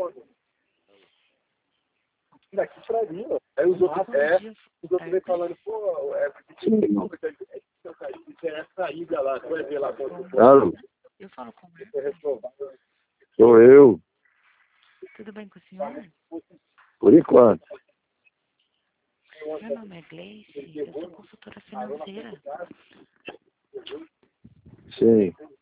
Daqui pra ali, ó. Aí os outros, os outros vêm falando, pô, porque tem essa saída lá, tu vai ver lá quanto. Alô? Eu falo com ele. Sou eu, Tudo bem com o senhor? por enquanto. Meu nome é Gleice, eu sou consultora financeira. Sim.